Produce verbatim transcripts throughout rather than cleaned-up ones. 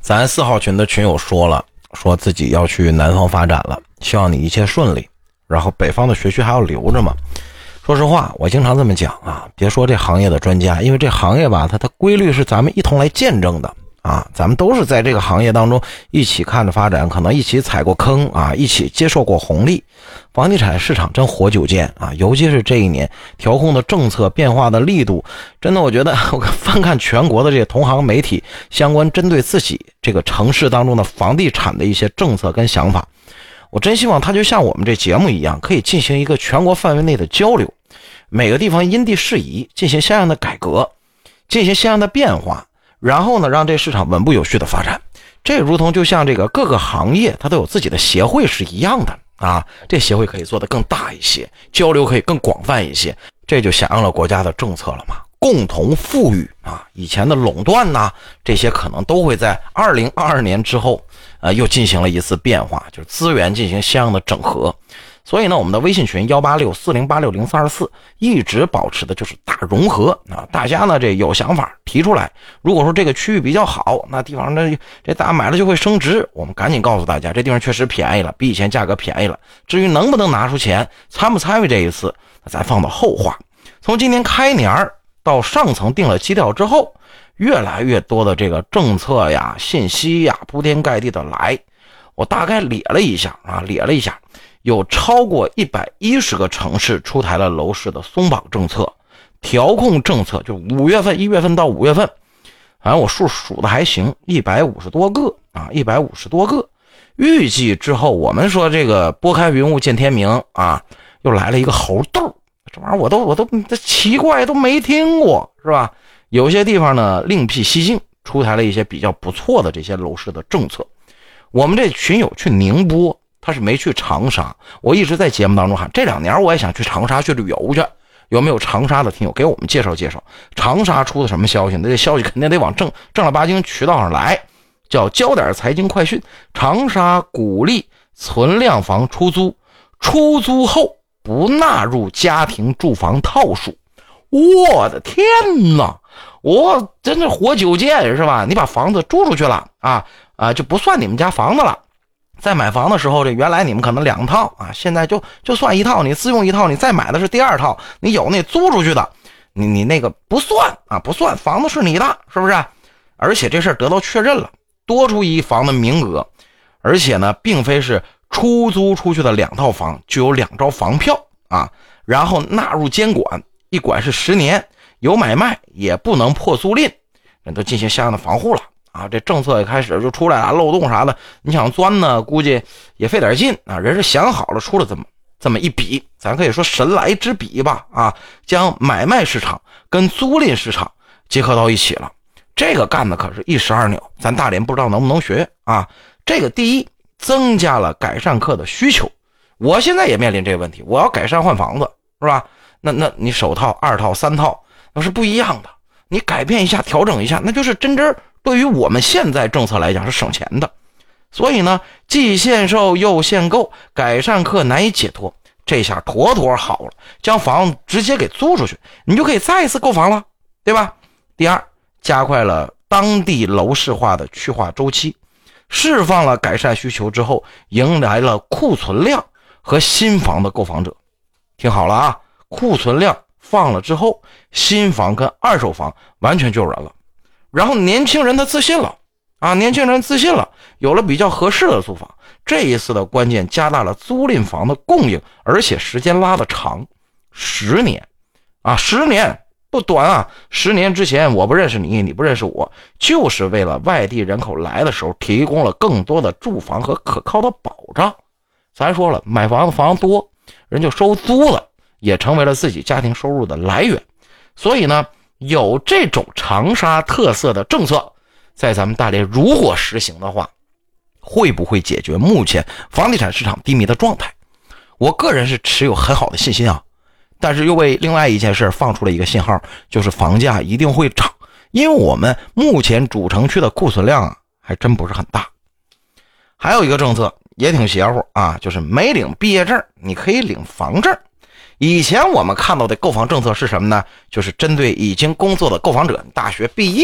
咱四号群的群友说了，说自己要去南方发展了，希望你一切顺利，然后北方的学区还要留着嘛。说实话，我经常这么讲啊，别说这行业的专家，因为这行业吧，它的规律是咱们一同来见证的啊，咱们都是在这个行业当中一起看着发展，可能一起踩过坑啊，一起接受过红利。房地产市场真活久见啊，尤其是这一年调控的政策变化的力度，真的我觉得我翻看全国的这些同行媒体相关针对自己这个城市当中的房地产的一些政策跟想法，我真希望它就像我们这节目一样，可以进行一个全国范围内的交流，每个地方因地适宜进行相应的改革，进行相应的变化，然后呢让这市场稳步有序的发展。这如同就像这个各个行业它都有自己的协会是一样的啊，这协会可以做得更大一些，交流可以更广泛一些，这就响应了国家的政策了嘛，共同富裕啊，以前的垄断呐，这些可能都会在二零二二年之后呃，又进行了一次变化，就是资源进行相应的整合。所以呢，我们的微信群一八六四零八六零四二四一直保持的就是大融合啊！大家呢这有想法提出来，如果说这个区域比较好，那地方呢这大家买了就会升值，我们赶紧告诉大家，这地方确实便宜了，比以前价格便宜了。至于能不能拿出钱，参不参与这一次，咱放到后话。从今年开年到上层定了基调之后，越来越多的这个政策呀、信息呀铺天盖地的来，我大概列了一下啊，列了一下。有超过一百一十个城市出台了楼市的松绑政策、调控政策，就五月份、一月份到五月份，反正我数数的还行，一百五十多个啊，一百五十多个。预计之后，我们说这个拨开云雾见天明啊，又来了一个猴豆，这玩意儿我都我都奇怪都没听过，是吧？有些地方呢另辟蹊径，出台了一些比较不错的这些楼市的政策。我们这群友去宁波。他是没去长沙，我一直在节目当中喊，这两年我也想去长沙去旅游去，有没有长沙的听友给我们介绍介绍？长沙出的什么消息呢？这消息肯定得往正正儿八经渠道上来，叫交点财经快讯。长沙鼓励存量房出租，出租后不纳入家庭住房套数。我的天哪！我真是活久见是吧？你把房子租出去了啊啊，就不算你们家房子了。在买房的时候，这原来你们可能两套啊，现在就就算一套，你自用一套，你再买的是第二套，你有那租出去的，你你那个不算啊，不算，房子是你的，是不是？而且这事儿得到确认了，多出一房的名额，而且呢，并非是出租出去的两套房就有两张房票啊，然后纳入监管，一管是十年，有买卖也不能破租赁，人都进行相应的防护了。啊，这政策也开始就出来了，漏洞啥的，你想钻呢，估计也费点劲啊。人是想好了，出了这么这么一笔，咱可以说神来之笔吧。啊，将买卖市场跟租赁市场结合到一起了，这个干的可是一石二鸟，咱大连不知道能不能学啊。这个第一，增加了改善客的需求。我现在也面临这个问题，我要改善换房子，是吧？那那你首套、二套、三套那是不一样的，你改变一下、调整一下，那就是真真对于我们现在政策来讲是省钱的。所以呢，既限售又限购，改善客难以解脱，这下妥妥好了，将房直接给租出去，你就可以再一次购房了，对吧？第二，加快了当地楼市化的去化周期，释放了改善需求之后，迎来了库存量和新房的购房者。听好了啊，库存量放了之后，新房跟二手房完全就有人了。然后年轻人他自信了啊，年轻人自信了，有了比较合适的租房。这一次的关键加大了租赁房的供应，而且时间拉得长，十年啊，十年不短啊！十年之前我不认识你，你不认识我，就是为了外地人口来的时候提供了更多的住房和可靠的保障。咱说了，买房子房多，人就收租了，也成为了自己家庭收入的来源。所以呢，有这种长沙特色的政策在咱们大连如果实行的话，会不会解决目前房地产市场低迷的状态？我个人是持有很好的信心啊，但是又为另外一件事放出了一个信号，就是房价一定会涨，因为我们目前主城区的库存量啊还真不是很大。还有一个政策也挺邪乎啊，就是没领毕业证你可以领房证。以前我们看到的购房政策是什么呢？就是针对已经工作的购房者，大学毕业了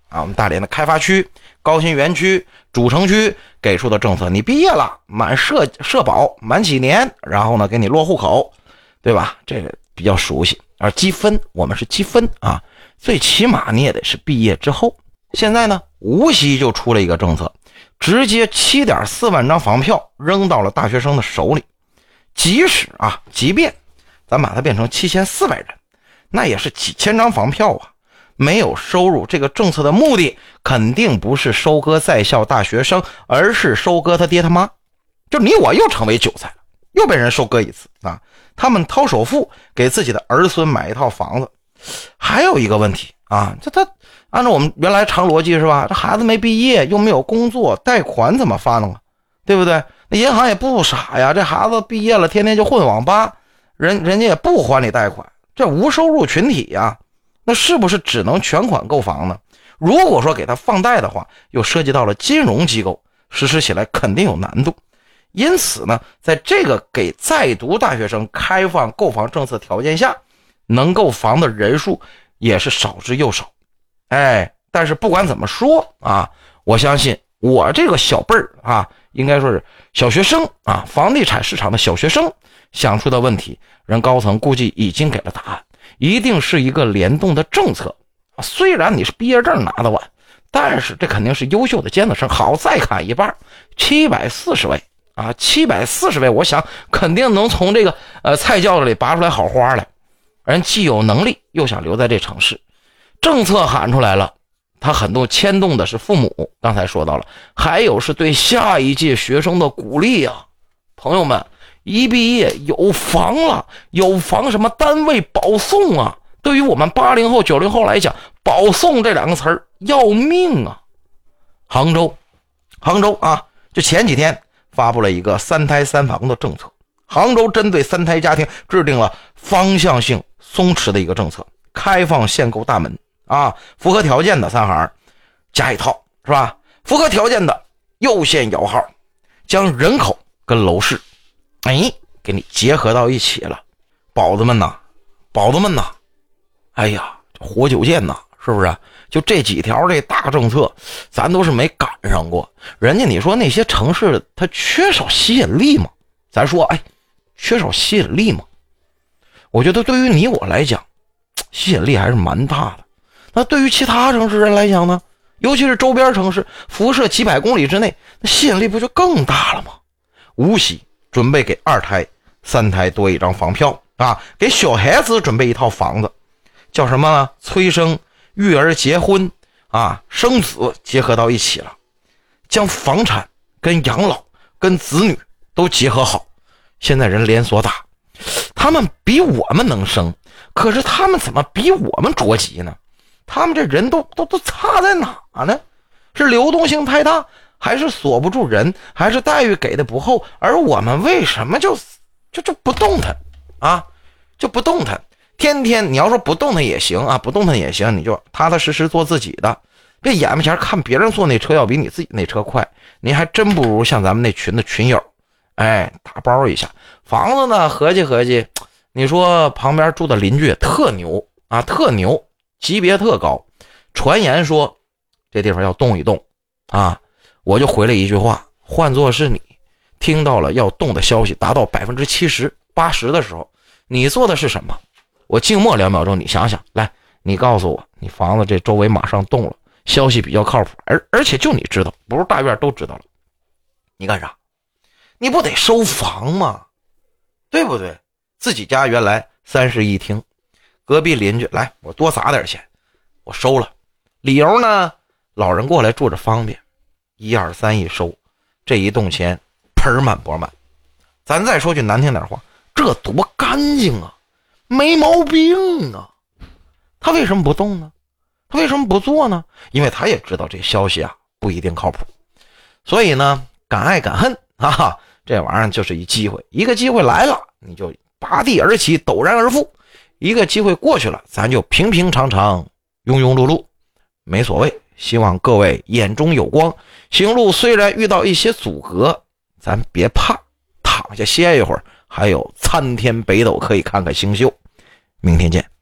啊，我们大连的开发区、高新园区、主城区给出的政策，你毕业了满社社保满几年，然后呢给你落户口，对吧？这个比较熟悉。而积分我们是积分啊，最起码你也得是毕业之后。现在呢无锡就出了一个政策，直接 七点四万张房票扔到了大学生的手里。即使啊即便咱把它变成七千四百人，那也是几千张房票啊，没有收入。这个政策的目的肯定不是收割在校大学生，而是收割他爹他妈。就你我又成为韭菜了，又被人收割一次啊！他们掏首付给自己的儿孙买一套房子。还有一个问题啊，这他按照我们原来长逻辑是吧？这孩子没毕业又没有工作，贷款怎么发呢？对不对？那银行也不傻呀，这孩子毕业了天天就混网吧，人人家也不还你贷款，这无收入群体呀，那是不是只能全款购房呢？如果说给他放贷的话，又涉及到了金融机构，实施起来肯定有难度。因此呢，在这个给在读大学生开放购房政策条件下，能购房的人数也是少之又少。哎，但是不管怎么说啊，我相信我这个小辈儿啊，应该说是小学生啊，房地产市场的小学生想出的问题，人高层估计已经给了答案，一定是一个联动的政策。虽然你是毕业证拿得晚，但是这肯定是优秀的尖子生。好，再砍一半，七百四十位啊，七百四十位，我想肯定能从这个呃菜窖子里拔出来好花来。人既有能力，又想留在这城市。政策喊出来了，他很多牵动的是父母，刚才说到了，还有是对下一届学生的鼓励啊。朋友们，一毕业有房了，有房什么单位保送啊？对于我们八零后、九零后来讲，保送这两个词儿要命啊！杭州，杭州啊，就前几天发布了一个三胎三房的政策。杭州针对三胎家庭制定了方向性松弛的一个政策，开放限购大门啊，符合条件的三孩加一套，是吧？符合条件的又限摇号，将人口跟楼市，哎，给你结合到一起了。宝子们呐，宝子们呐，哎呀，活久见呐，是不是？就这几条这大政策，咱都是没赶上过。人家你说那些城市它缺少吸引力吗？咱说，哎，缺少吸引力吗？我觉得对于你我来讲，吸引力还是蛮大的。那对于其他城市人来讲呢，尤其是周边城市，辐射几百公里之内，那吸引力不就更大了吗？无锡准备给二胎、三胎多一张房票啊，给小孩子准备一套房子，叫什么呢？催生育儿结婚啊，生子结合到一起了，将房产跟养老跟子女都结合好。现在人连锁打，他们比我们能生，可是他们怎么比我们着急呢？他们这人都都都差在哪呢？是流动性太大，还是锁不住人，还是待遇给的不厚？而我们为什么就就就不动弹啊？就不动弹，天天你要说不动弹也行啊，不动弹也行，你就踏踏实实做自己的，别眼巴前看别人坐那车要比你自己那车快，你还真不如像咱们那群的群友。哎，打包一下房子呢，合计合计，你说旁边住的邻居也特牛啊，特牛，级别特高。传言说这地方要动一动啊，我就回了一句话，换作是你听到了要动的消息达到百分之七十、八十的时候，你做的是什么？我静默两秒钟，你想想，来，你告诉我，你房子这周围马上动了，消息比较靠谱，而而且就你知道，不是大院都知道了，你干啥？你不得收房吗？对不对？自己家原来三室一厅，隔壁邻居来，我多撒点钱，我收了。理由呢？老人过来住着方便，一二三一收，这一动钱盆满钵满。咱再说句难听点话，这多干净啊，没毛病啊。他为什么不动呢？他为什么不做呢？因为他也知道这消息啊不一定靠谱，所以呢，敢爱敢恨啊。这玩意儿就是一机会，一个机会来了，你就拔地而起，陡然而富；一个机会过去了，咱就平平常常，庸庸碌碌，没所谓。希望各位眼中有光，行路虽然遇到一些阻隔，咱别怕，躺下歇一会儿，还有参天北斗可以看看星宿。明天见。